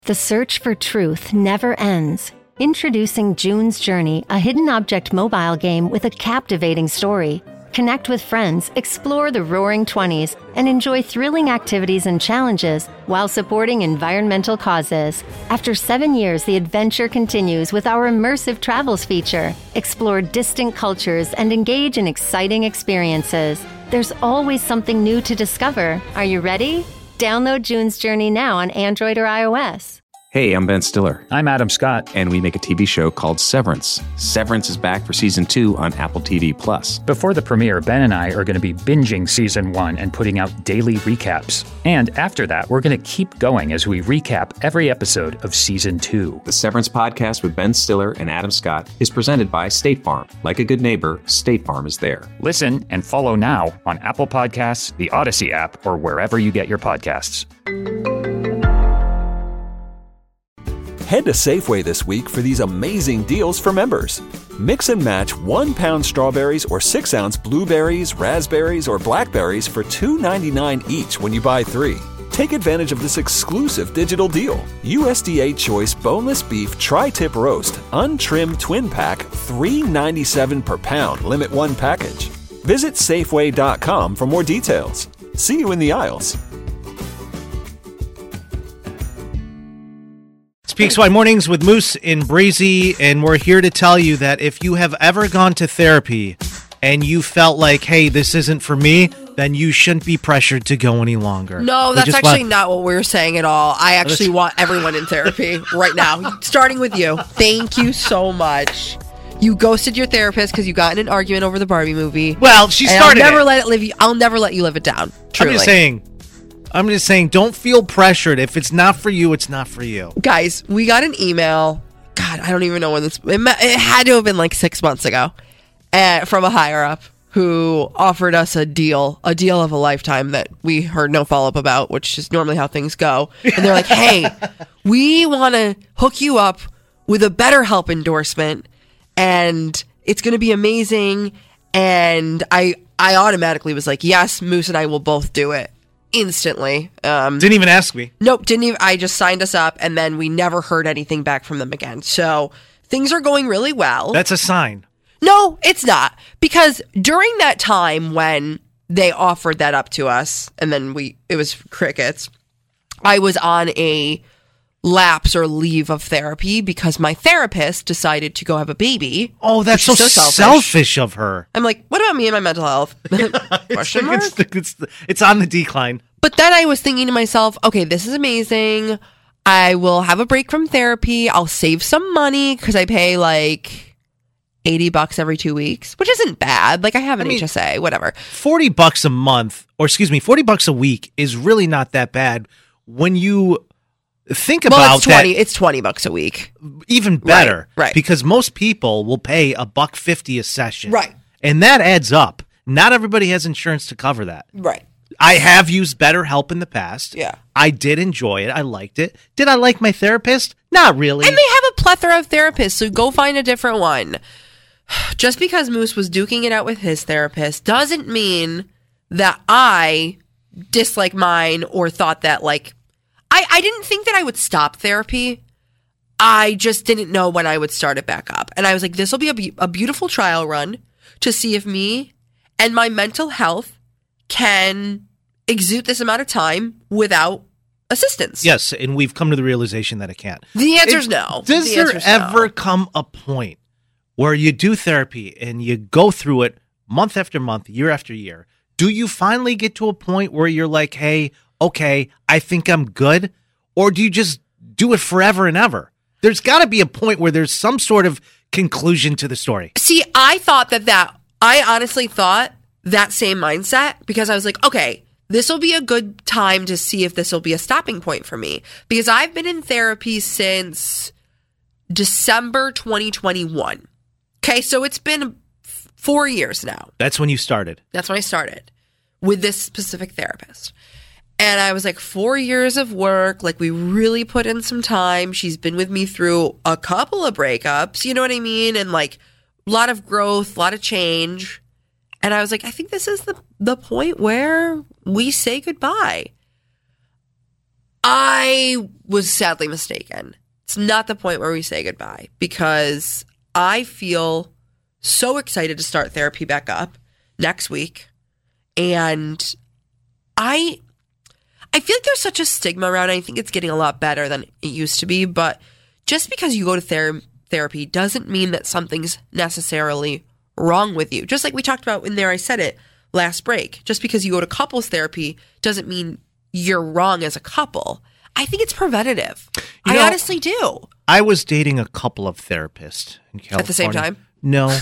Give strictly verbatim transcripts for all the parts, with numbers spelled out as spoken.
The search for truth never ends. Introducing June's Journey, a hidden object mobile game with a captivating story. Connect with friends, explore the roaring twenties, and enjoy thrilling activities and challenges while supporting environmental causes. After seven years, the adventure continues with our immersive travels feature. Explore distant cultures and engage in exciting experiences. There's always something new to discover. Are you ready? Download June's Journey now on Android or iOS. Hey, I'm Ben Stiller. I'm Adam Scott. And we make a T V show called Severance. Severance is back for season two on Apple T V Plus. Before the premiere, Ben and I are going to be binging season one and putting out daily recaps. And after that, we're going to keep going as we recap every episode of season two. The Severance podcast with Ben Stiller and Adam Scott is presented by State Farm. Like a good neighbor, State Farm is there. Listen and follow now on Apple Podcasts, the Odyssey app, or wherever you get your podcasts. Head to Safeway this week for these amazing deals for members. Mix and match one pound strawberries or six ounce blueberries, raspberries, or blackberries for two ninety-nine each when you buy three. Take advantage of this exclusive digital deal. U S D A Choice Boneless Beef Tri-Tip Roast, Untrimmed Twin Pack, three ninety-seven per pound, limit one package. Visit Safeway dot com for more details. See you in the aisles. Peaks Wide Mornings with Moose and Breezy, and we're here to tell you that if you have ever gone to therapy and you felt like, hey, this isn't for me, then you shouldn't be pressured to go any longer. No, that's actually want- not what we're saying at all. I actually want everyone in therapy right now, starting with you. Thank you so much. You ghosted your therapist because you got in an argument over the Barbie movie. Well, she started I'll never it. let it live. You, I'll never let you live it down. Truly. I'm just saying. I'm just saying, don't feel pressured. If it's not for you, it's not for you. Guys, we got an email. God, I don't even know when this... It, it had to have been like six months ago uh, from a higher-up who offered us a deal, a deal of a lifetime that we heard no follow-up about, which is normally how things go. And they're like, hey, we want to hook you up with a BetterHelp endorsement, and it's going to be amazing. And I, I automatically was like, yes, Moose and I will both do it. Instantly. Um, didn't even ask me. Nope, didn't even. I just signed us up, and then we never heard anything back from them again. So things are going really well. That's a sign. No, it's not. Because during that time when they offered that up to us, and then we, it was crickets, I was on a lapse or leave of therapy because my therapist decided to go have a baby. Oh, that's so, so selfish. selfish of her. I'm like, what about me and my mental health? Question mark? It's, it's, it's on the decline. But then I was thinking to myself, okay, this is amazing. I will have a break from therapy. I'll save some money because I pay like eighty bucks every two weeks, which isn't bad. Like I have an I mean, H S A, whatever. forty bucks a month, or excuse me, forty bucks a week is really not that bad when you... Think about well, it's twenty. that. It's twenty bucks a week. Even better, right, right? Because most people will pay a buck fifty a session, right? And that adds up. Not everybody has insurance to cover that, right? I have used BetterHelp in the past. Yeah, I did enjoy it. I liked it. Did I like my therapist? Not really. And they have a plethora of therapists, so go find a different one. Just because Moose was duking it out with his therapist doesn't mean that I dislike mine or thought that like. I, I didn't think that I would stop therapy. I just didn't know when I would start it back up. And I was like, this will be a, be- a beautiful trial run to see if me and my mental health can exude this amount of time without assistance. Yes, and we've come to the realization that it can't. The answer is no. Does the there ever no. come a point where you do therapy and you go through it month after month, year after year? Do you finally get to a point where you're like, hey, okay, I think I'm good? Or do you just do it forever and ever? There's got to be a point where there's some sort of conclusion to the story. See, I thought that that, I honestly thought that same mindset because I was like, okay, this will be a good time to see if this will be a stopping point for me. Because I've been in therapy since December twenty twenty-one. Okay, so it's been four years now. That's when you started. That's when I started with this specific therapist. And I was like, four years of work, like we really put in some time. She's been with me through a couple of breakups, you know what I mean? And like a lot of growth, a lot of change. And I was like, I think this is the, the point where we say goodbye. I was sadly mistaken. It's not the point where we say goodbye, because I feel so excited to start therapy back up next week. And I I feel like there's such a stigma around it. I think it's getting a lot better than it used to be. But just because you go to ther- therapy doesn't mean that something's necessarily wrong with you. Just like we talked about in there, I said it last break. Just because you go to couples therapy doesn't mean you're wrong as a couple. I think it's preventative. You I know, honestly do. I was dating a couple of therapists in California. At the same time? No.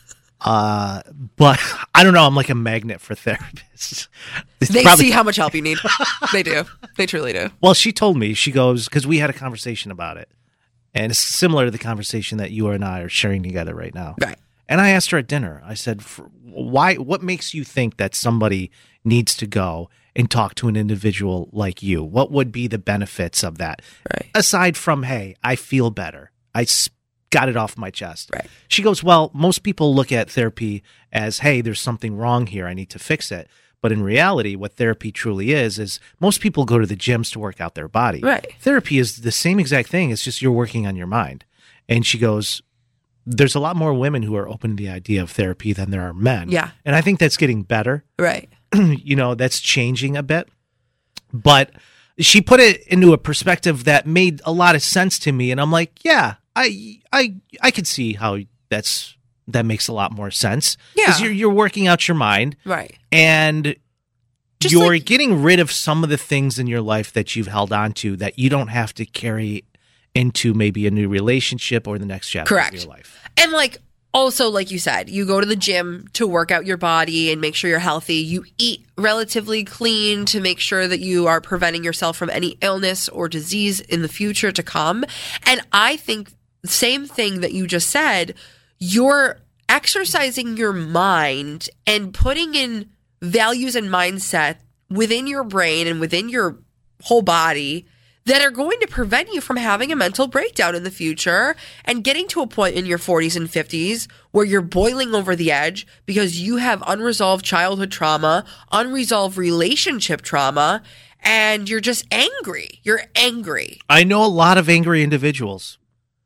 uh, but I don't know. I'm like a magnet for therapists. It's They probably- see how much help you need. They do. They truly do. Well, she told me, she goes, because we had a conversation about it. And it's similar to the conversation that you and I are sharing together right now. Right. And I asked her at dinner, I said, why, what makes you think that somebody needs to go and talk to an individual like you? What would be the benefits of that? Right. Aside from, hey, I feel better. I s- got it off my chest. Right. She goes, well, most people look at therapy as, hey, there's something wrong here. I need to fix it. But in reality, what therapy truly is, is most people go to the gyms to work out their body. Right. Therapy is the same exact thing. It's just you're working on your mind. And she goes, there's a lot more women who are open to the idea of therapy than there are men. Yeah. And I think that's getting better. Right. You know, that's changing a bit. But she put it into a perspective that made a lot of sense to me. And I'm like, yeah, I I I could see how that's that makes a lot more sense. Because Yeah. you're you're working out your mind. Right. And Just you're like- getting rid of some of the things in your life that you've held on to that you don't have to carry into maybe a new relationship or the next chapter Correct. of your life. And like, also, like you said, you go to the gym to work out your body and make sure you're healthy. You eat relatively clean to make sure that you are preventing yourself from any illness or disease in the future to come. And I think the same thing that you just said, you're exercising your mind and putting in values and mindset within your brain and within your whole body that are going to prevent you from having a mental breakdown in the future and getting to a point in your forties and fifties where you're boiling over the edge because you have unresolved childhood trauma, unresolved relationship trauma, and you're just angry. You're angry. I know a lot of angry individuals.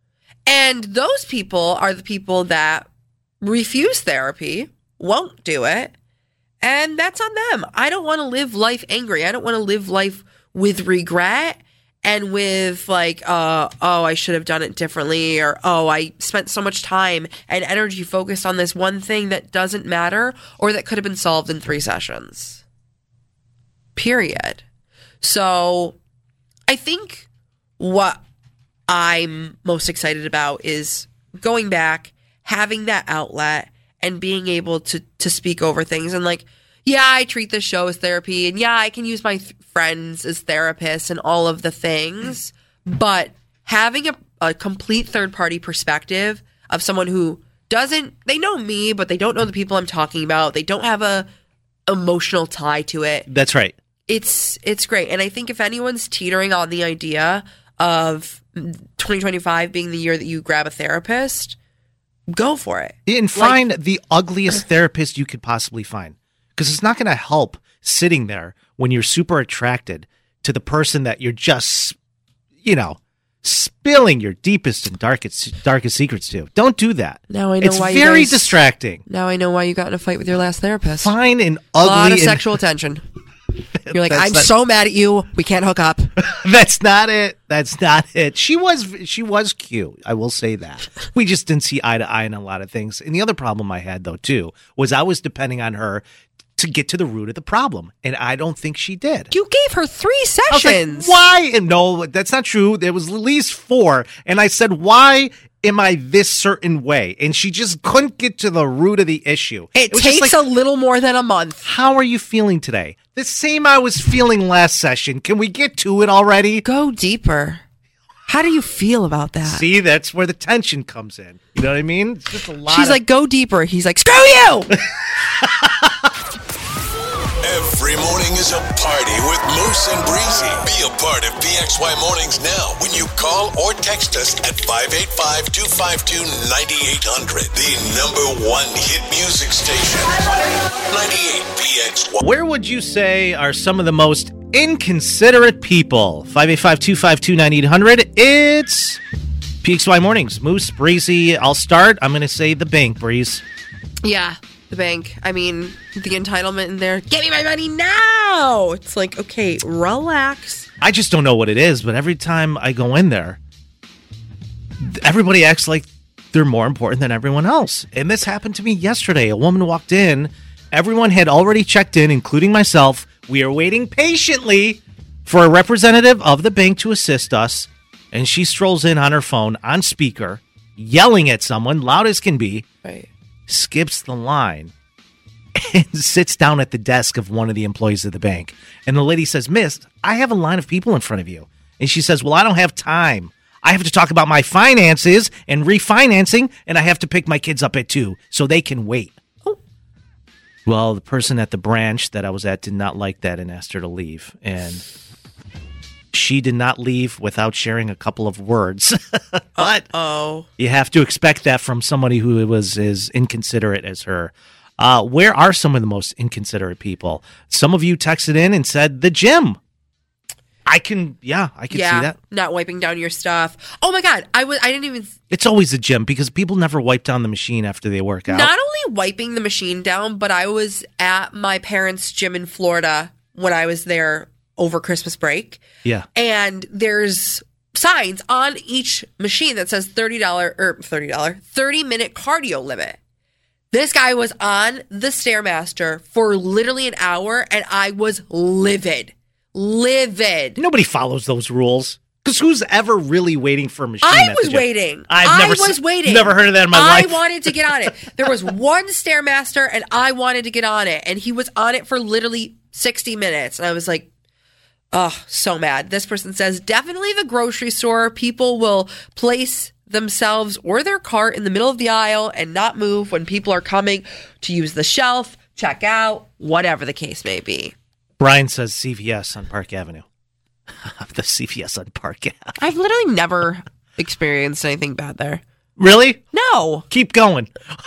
And those people are the people that refuse therapy, won't do it, and that's on them. I don't want to live life angry. I don't want to live life with regret and with like, uh, oh, I should have done it differently, or oh, I spent so much time and energy focused on this one thing that doesn't matter or that could have been solved in three sessions. Period. So I think what I'm most excited about is going back, having that outlet, and being able to to speak over things. And like, yeah, I treat this show as therapy, and yeah, I can use my th- friends as therapists and all of the things, but having a, a complete third party perspective of someone who doesn't, they know me, but they don't know the people I'm talking about. They don't have a emotional tie to it. That's right. It's it's great. And I think if anyone's teetering on the idea of twenty twenty-five being the year that you grab a therapist, go for it. And find the ugliest therapist you could possibly find. Because it's not going to help sitting there when you're super attracted to the person that you're just, you know, spilling your deepest and darkest darkest secrets to. Don't do that. Now I know it's why you very guys- distracting. Now I know why you got in a fight with your last therapist. Find an A ugly lot of and- sexual tension. You're like, That's I'm not- so mad at you. We can't hook up. That's not it. That's not it. She was she was cute. I will say that. We just didn't see eye to eye on a lot of things. And the other problem I had though too was I was depending on her to get to the root of the problem, and I don't think she did. You gave her three I was like, sessions. why? And no, that's not true. There was at least four, and I said, why am I this certain way? And she just couldn't get to the root of the issue. It, was just takes like, a little more than a month. how are you feeling today? The same I was feeling last session. Can we get to it already? Go deeper. How do you feel about that? See, that's where the tension comes in. You know what I mean? It's just a lot. She's of- like, go deeper. He's like, screw you. Every morning is a party with Moose and Breezy. Be a part of P X Y Mornings now when you call or text us at five eight five, two five two, nine eight hundred. The number one hit music station. ninety-eight P X Y. Where would you say are some of the most Inconsiderate people. five eight five, two five two, nine eight hundred. It's P X Y Mornings. Moose, Breezy. I'll start. I'm going to say the bank, Breeze. Yeah, the bank. I mean, the entitlement in there. Get me my money now. It's like, okay, relax. I just don't know what it is, but every time I go in there, everybody acts like they're more important than everyone else. And this happened to me yesterday. A woman walked in. Everyone had already checked in, including myself. We are waiting patiently for a representative of the bank to assist us. And she strolls in on her phone, on speaker, yelling at someone, loud as can be, Right. skips the line, and sits down at the desk of one of the employees of the bank. And the lady says, Miss, I have a line of people in front of you. And she says, well, I don't have time. I have to talk about my finances and refinancing, and I have to pick my kids up at two, so they can wait. Oh. Well, the person at the branch that I was at did not like that and asked her to leave. And she did not leave without sharing a couple of words. But oh, you have to expect that from somebody who was as inconsiderate as her. Uh, where are some of the most inconsiderate people? Some of you texted in and said the gym. I can, yeah, I can yeah, see that. Not wiping down your stuff. Oh my God, I was, I didn't even. It's always the gym because people never wipe down the machine after they work out. Not only wiping the machine down, but I was at my parents' gym in Florida when I was there over Christmas break. Yeah. And there's signs on each machine that says thirty dollars or thirty dollars, thirty minute cardio limit. This guy was on the Stairmaster for literally an hour and I was livid. Livid. Nobody follows those rules. Because who's ever really waiting for a machine? I at was the gym? waiting. I've I never was se- waiting. Never heard of that in my I life. I wanted to get on it. There was one Stairmaster and I wanted to get on it. And he was on it for literally sixty minutes. And I was like, oh, so mad. This person says, definitely the grocery store. People will place themselves or their cart in the middle of the aisle and not move when people are coming to use the shelf, check out, whatever the case may be. Brian says C V S on Park Avenue. The C V S on Park Avenue. I've literally never experienced anything bad there. Really? No. Keep going.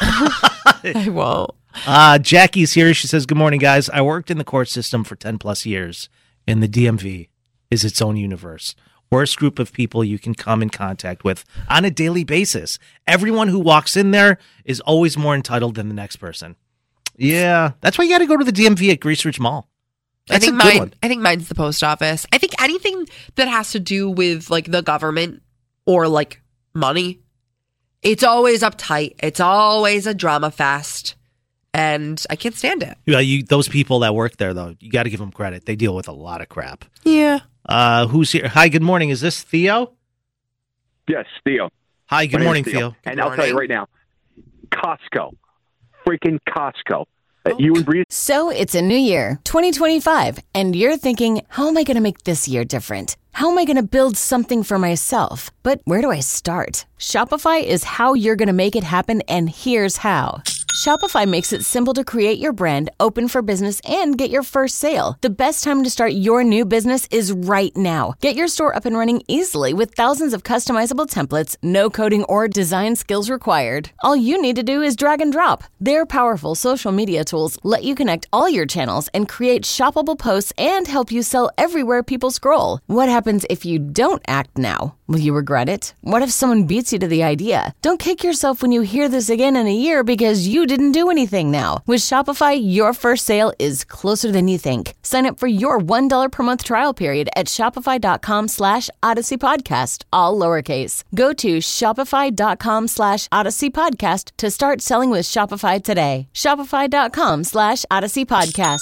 I won't. Uh, Jackie's here. She says, good morning, guys. I worked in the court system for ten plus years, and the D M V is its own universe. Worst group of people you can come in contact with on a daily basis. Everyone who walks in there is always more entitled than the next person. Yeah, that's why you got to go to the D M V at Grease Ridge Mall. That's I think a good mine. one. I think mine's the post office. I think anything that has to do with like the government or like money, it's always uptight. It's always a drama fest, and I can't stand it. Yeah, you those people that work there though, you got to give them credit. They deal with a lot of crap. Yeah. Uh, who's here? Hi, good morning. Is this Theo? Yes, Theo. Hi, good My morning, name's Theo. And I'll tell you right now, Costco, freaking Costco. Uh, you and Bree. So it's a new year, twenty twenty-five, and you're thinking, how am I going to make this year different? How am I going to build something for myself? But where do I start? Shopify is how you're going to make it happen, and here's how. Shopify makes it simple to create your brand, open for business, and get your first sale. The best time to start your new business is right now. Get your store up and running easily with thousands of customizable templates, no coding or design skills required. All you need to do is drag and drop. Their powerful social media tools let you connect all your channels and create shoppable posts and help you sell everywhere people scroll. What happens if you don't act now? Will you regret it? What if someone beats you to the idea? Don't kick yourself when you hear this again in a year because you didn't do anything now. With Shopify, your first sale is closer than you think. Sign up for your one dollar per month trial period at shopify.com slash Odyssey Podcast, all lowercase. Go to shopify.com slash Odyssey Podcast to start selling with Shopify today. Shopify.com slash Odyssey Podcast.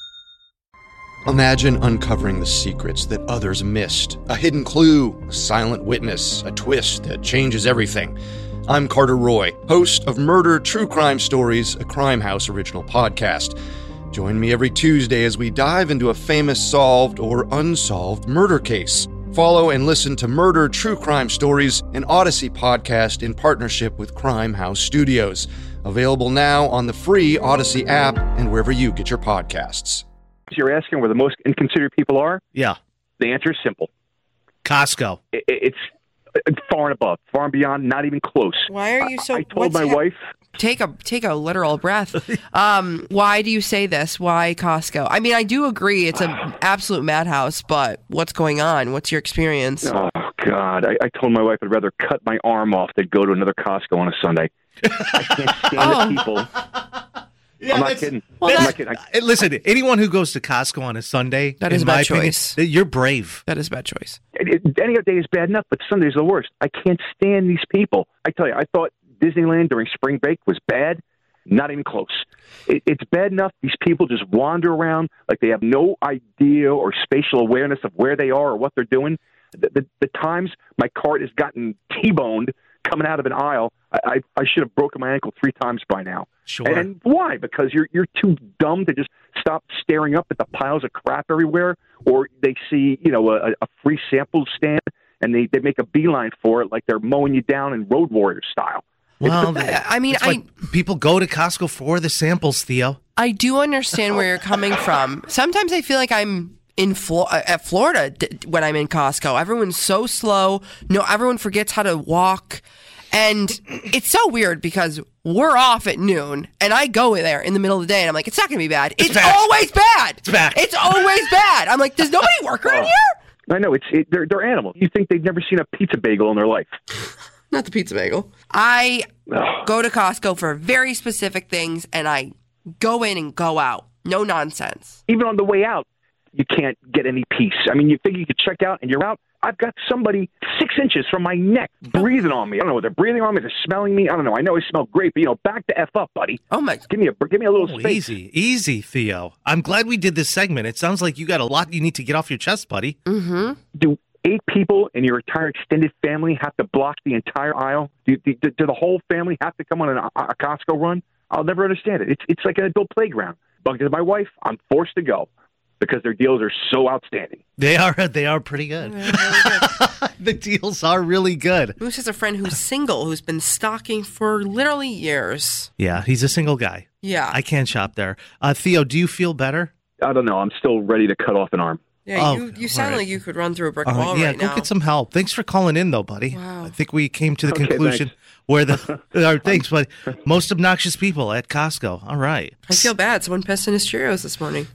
Imagine uncovering the secrets that others missed. A hidden clue, a silent witness, a twist that changes everything. I'm Carter Roy, host of Murder True Crime Stories, a Crime House original podcast. Join me every Tuesday as we dive into a famous solved or unsolved murder case. Follow and listen to Murder True Crime Stories, an Odyssey podcast in partnership with Crime House Studios. Available now on the free Odyssey app and wherever you get your podcasts. You're asking where the most inconsiderate people are? Yeah. The answer is simple. Costco. It, it's far and above, far and beyond, not even close. Why are you so? I, I told what's my hap- wife take a take a literal breath. Um, why do you say this? Why Costco? I mean, I do agree it's an absolute madhouse, but what's going on? What's your experience? Oh, God. I, I told my wife I'd rather cut my arm off than go to another Costco on a Sunday. I can't stand Oh. the people. Yeah, I'm not that's- kidding. well, I'm that's- not kidding. I, Uh, Listen, anyone who goes to Costco on a Sunday, That in is a my bad opinion, choice. you're brave. That is a bad choice. it, any other day is bad enough, but Sunday's the worst. I can't stand these people. I tell you, I thought Disneyland during spring break was bad. Not even close. It, it's bad enough these people just wander around like they have no idea or spatial awareness of where they are or what they're doing. The, the, the times my cart has gotten T-boned coming out of an aisle, I, I, I should have broken my ankle three times by now. Sure. And why? Because you're you're too dumb to just stop staring up at the piles of crap everywhere, or they see, you know, a, a free sample stand and they, they make a beeline for it like they're mowing you down in Road Warrior style. Well, I mean, it's I like people go to Costco for the samples, Theo. I do understand where you're coming from. Sometimes I feel like I'm in Flo- at Florida d- when I'm in Costco. Everyone's so slow. No, everyone forgets how to walk. And it's so weird because we're off at noon and I go there in the middle of the day and I'm like, it's not going to be bad. It's, bad. always bad. It's bad. It's always bad. I'm like, does nobody work around here? I know it's it, they're they're animals. You think they've never seen a pizza bagel in their life? Not the pizza bagel. I Ugh. go to Costco for very specific things and I go in and go out. No nonsense. Even on the way out, you can't get any peace. I mean, you think you could check out and you're out. I've got somebody six inches from my neck breathing on me. I don't know whether they're breathing on me, they're smelling me. I don't know. I know I smell great, but you know, back the F up, buddy. Oh my! Give me a give me a little Oh, space. easy, easy, Theo. I'm glad we did this segment. It sounds like you got a lot you need to get off your chest, buddy. Mm-hmm. Do eight people in your entire extended family have to block the entire aisle? Do, do, do the whole family have to come on an, a Costco run? I'll never understand it. It's it's like an adult playground. But because of my wife, I'm forced to go because their deals are so outstanding. They are they are pretty good. The deals are really good. Moose has a friend who's single who's been stocking for literally years. Yeah, he's a single guy. Yeah. I can't shop there. Uh, Theo, do you feel better? I don't know. I'm still ready to cut off an arm. Yeah, Oh, you, you sound all right. like you could run through a brick Uh, wall yeah, right go now. get some help. Thanks for calling in, though, buddy. Wow. I think we came to the Okay, conclusion thanks. where the our thanks, but most obnoxious people at Costco. All right, I feel bad. Someone pissed in his Cheerios this morning.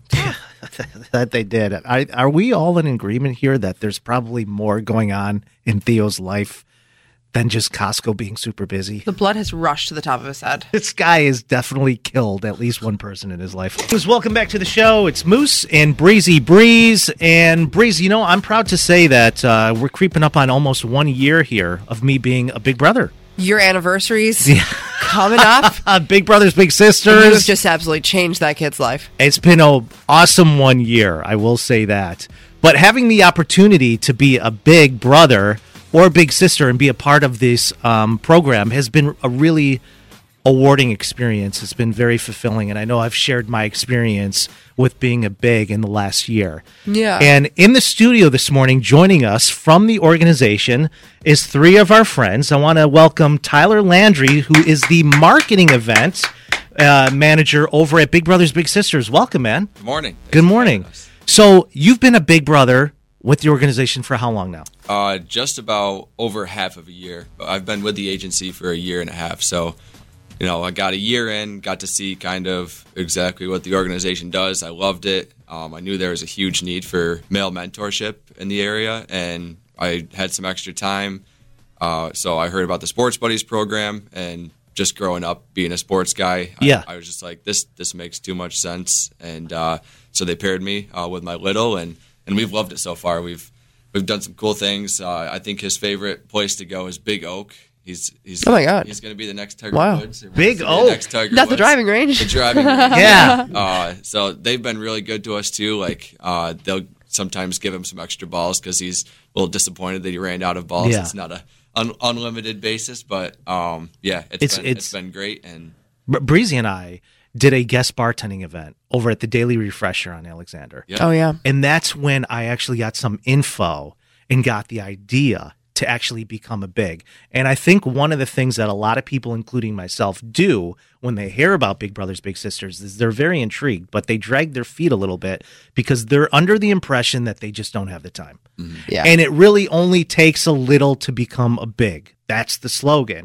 that they did. Are, are we all in agreement here that there's probably more going on in Theo's life than just Costco being super busy? The blood has rushed to the top of his head. This guy has definitely killed at least one person in his life. Moose, welcome back to the show. It's Moose and Breezy Breeze. And Breeze, you know, I'm proud to say that uh, we're creeping up on almost one year here of me being a big brother. Your anniversaries coming up. Uh, big brothers, big You have sisters. just absolutely changed that kid's life. It's been an awesome one year, I will say that. But having the opportunity to be a big brother or big sister and be a part of this um, program has been a really awarding experience. It's been very fulfilling, and I know I've shared my experience with being a big in the last year. Yeah. And in the studio this morning, joining us from the organization is three of our friends. I want to welcome Tyler Landry, who is the marketing event uh, manager over at Big Brothers Big Sisters. Welcome, man. Good morning. Good morning. So you've been a big brother with the organization for how long now? Uh, just about over half of a year. I've been with the agency for a year and a half. So, you know, I got a year in, got to see kind of exactly what the organization does. I loved it. Um, I knew there was a huge need for male mentorship in the area, and I had some extra time. Uh, so I heard about the Sports Buddies program, and just growing up being a sports guy, Yeah. I, I was just like, this this makes too much sense. And uh, so they paired me uh, with my little, and, and we've loved it so far. We've we've done some cool things. Uh, I think his favorite place to go is Big Oak. He's he's Oh my God. He's going to be the next Tiger Wow. Woods. He Big wants to be Oak. the next Tiger Not the Woods. driving range. The driving range. Yeah. Uh, so they've been really good to us too. Like uh, they'll sometimes give him some extra balls because he's a little disappointed that he ran out of balls. Yeah. It's not a un- unlimited basis, but um, yeah, it's It's- been, it's- it's been great. And Br- Breezy and I did a guest bartending event over at the Daily Refresher on Alexander. yeah, Oh, yeah. And that's when I actually got some info and got the idea to actually become a big. And I think one of the things that a lot of people, including myself, do when they hear about Big Brothers Big Sisters is they're very intrigued, but they drag their feet a little bit because they're under the impression that they just don't have the time. Yeah. And it really only takes a little to become a big. That's the slogan.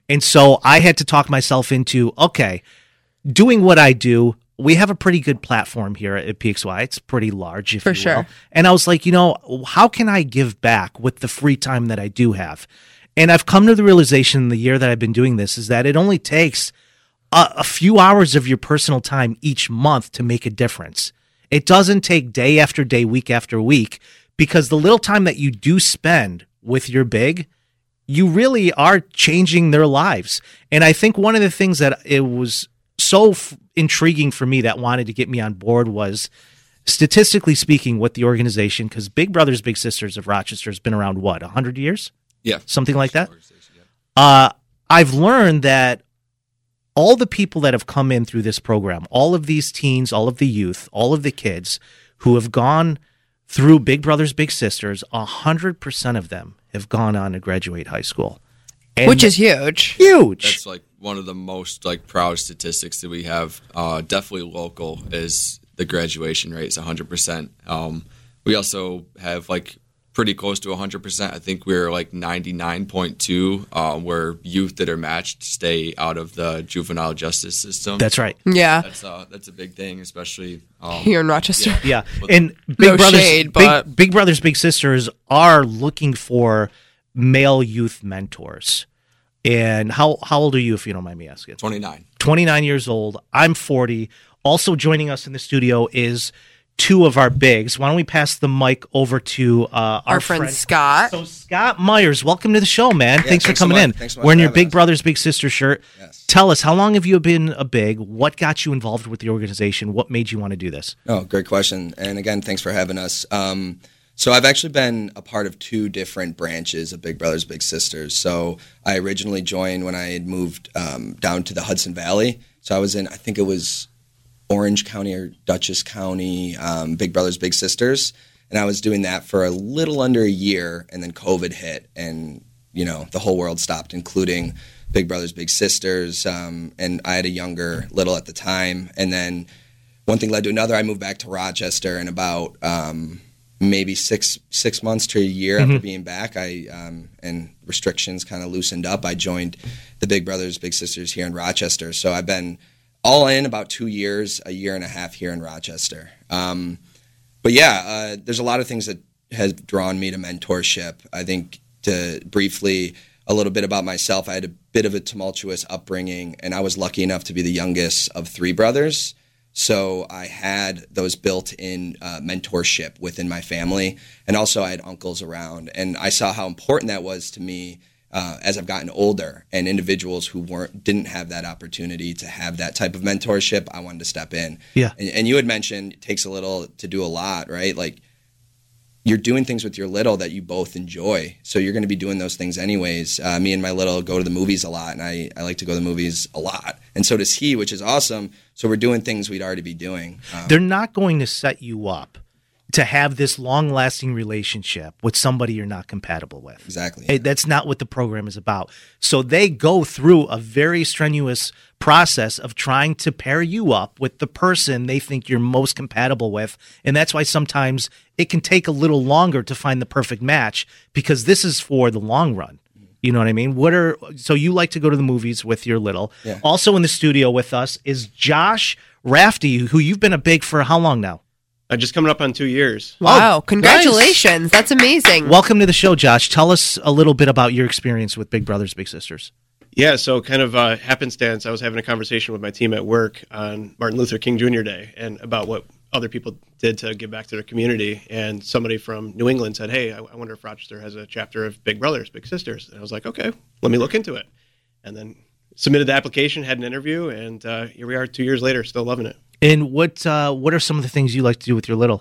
And so I had to talk myself into, okay, doing what I do. We have a pretty good platform here at P X Y. It's pretty large, if For you sure. will. And I was like, you know, how can I give back with the free time that I do have? And I've come to the realization in the year that I've been doing this is that it only takes a, a few hours of your personal time each month to make a difference. It doesn't take day after day, week after week, because the little time that you do spend with your big, you really are changing their lives. And I think one of the things that it was so f- intriguing for me that wanted to get me on board was, statistically speaking, with the organization, because Big Brothers Big Sisters of Rochester has been around, what, one hundred years? Yeah. Something like that? Uh, I've learned that all the people that have come in through this program, all of these teens, all of the youth, all of the kids who have gone through Big Brothers Big Sisters, one hundred percent of them have gone on to graduate high school. And Which is huge. Huge. That's like one of the most like proud statistics that we have. Uh, definitely local is the graduation rate is one hundred percent. Um, we also have like pretty close to one hundred percent. I think we're like ninety-nine point two uh, where youth that are matched stay out of the juvenile justice system. That's right. Yeah. That's uh, that's a big thing, especially um, Here in Rochester. Yeah, and Big No Brothers, shade, Big, but- Big Brothers Big Sisters are looking for male youth mentors. And how how old are you, if you don't mind me asking? twenty-nine. twenty-nine years old. I'm forty. Also joining us in the studio is two of our bigs. Why don't we pass the mic over to uh, our, Our friend Scott. So Scott Myers, welcome to the show, man. Yeah, thanks for thanks so coming much. in. Thanks so much Wearing for your having Big us. Brothers Big Sister shirt. Yes. Tell us, how long have you been a big? What got you involved with the organization? What made you want to do this? Oh, great question. And again, thanks for having us. Um, so I've actually been a part of two different branches of Big Brothers Big Sisters. So I originally joined when I had moved um, down to the Hudson Valley. So I was in, I think it was Orange County or Dutchess County, um, Big Brothers Big Sisters. And I was doing that for a little under a year, and then COVID hit, and, you know, the whole world stopped, including Big Brothers Big Sisters. Um, and I had a younger little at the time. And then one thing led to another. I moved back to Rochester, and about um, maybe six six months to a year Mm-hmm. after being back, I um, and restrictions kind of loosened up, I joined the Big Brothers Big Sisters here in Rochester. So I've been all in about two years, a year and a half here in Rochester. Um, but yeah, uh, there's a lot of things that has drawn me to mentorship. I think, to briefly, a little bit about myself, I had a bit of a tumultuous upbringing, and I was lucky enough to be the youngest of three brothers. So I had those built-in uh, mentorship within my family, and also I had uncles around, and I saw how important that was to me uh, as I've gotten older. And individuals who weren't didn't have that opportunity to have that type of mentorship, I wanted to step in. Yeah. And, and you had mentioned it takes a little to do a lot, right? Like, you're doing things with your little that you both enjoy. So you're going to be doing those things anyways. Uh, me and my little go to the movies a lot, and I, I like to go to the movies a lot. And so does he, which is awesome. So we're doing things we'd already be doing. Um, They're not going to set you up to have this long-lasting relationship with somebody you're not compatible with. Exactly. Hey, that's not what the program is about. So they go through a very strenuous process of trying to pair you up with the person they think you're most compatible with. And that's why sometimes it can take a little longer to find the perfect match, because this is for the long run. You know what I mean? What are so you like to go to the movies with your little. Yeah. Also in the studio with us is Josh Rafty, who you've been a big for how long now? Uh, just coming up on two years. Wow. Oh, Congratulations. nice. That's amazing. Welcome to the show, Josh. Tell us a little bit about your experience with Big Brothers Big Sisters. Yeah, so kind of uh, happenstance, I was having a conversation with my team at work on Martin Luther King Junior Day and about what other people did to give back to their community. And somebody from New England said, hey, I, I wonder if Rochester has a chapter of Big Brothers Big Sisters. And I was like, okay, let me look into it. And then submitted the application, had an interview, and uh, here we are two years later, still loving it. And what uh, what are some of the things you like to do with your little?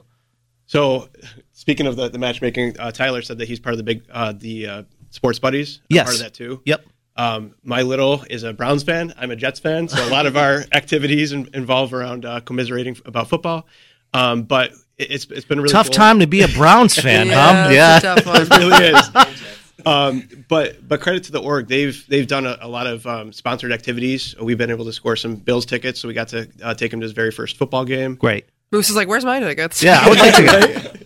So, speaking of the, the matchmaking, uh, Tyler said that he's part of the big uh, the uh, sports buddies. I'm Yes. part of that too. Yep. Um, my little is a Browns fan. I'm a Jets fan, so a lot of our activities in, involve around uh, commiserating about football. Um, but it, it's it's been really Tough cool. time to be a Browns fan, Yeah, huh? that's a tough one. It really is. Um, but but credit to the org, they've they've done a, a lot of um, sponsored activities. We've been able to score some Bills tickets, so we got to uh, take him to his very first football game. Great. Moose is like, where's my tickets? Yeah, I would like to go. Yeah.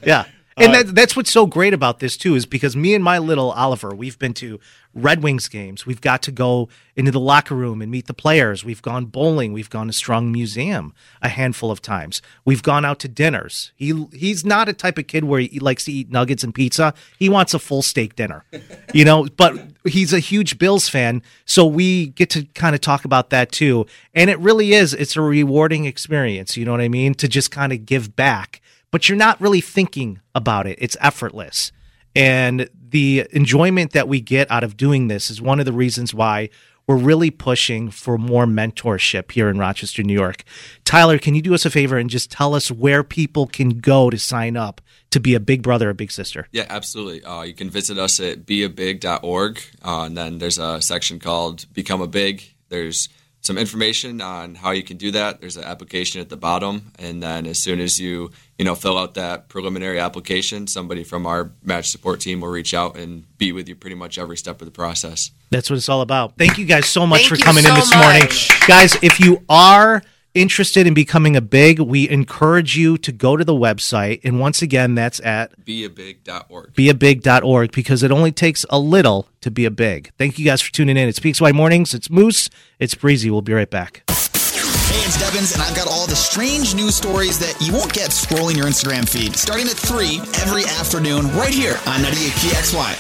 And Uh, that, that's what's so great about this, too, is because me and my little Oliver, we've been to Red Wings games. We've got to go into the locker room and meet the players. We've gone bowling. We've gone to Strong Museum a handful of times. We've gone out to dinners. He He's not a type of kid where he likes to eat nuggets and pizza. He wants a full steak dinner, you know, but he's a huge Bills fan. So we get to kind of talk about that, too. And it really is. It's a rewarding experience, you know what I mean, to just kind of give back. But you're not really thinking about it. It's effortless. And the enjoyment that we get out of doing this is one of the reasons why we're really pushing for more mentorship here in Rochester, New York. Tyler, can you do us a favor and just tell us where people can go to sign up to be a big brother or big sister? Yeah, absolutely. Uh, you can visit us at be a big dot org, uh, and then there's a section called Become a Big. There's some information on how you can do that. There's an application at the bottom, and then as soon as you you know fill out that preliminary application, somebody from our match support team will reach out and be with you pretty much every step of the process. That's what it's all about. Thank you guys so much Thank for you coming so in this much. morning. Guys, if you are interested in becoming a big, we encourage you to go to the website. And once again, that's at be a big dot org. be a big dot org, because it only takes a little to be a big. Thank you guys for tuning in. It's P X Y Mornings. It's Moose. It's Breezy. We'll be right back. Hey, it's Devins, and I've got all the strange news stories that you won't get scrolling your Instagram feed. Starting at three every afternoon right here on ninety-eight P X Y.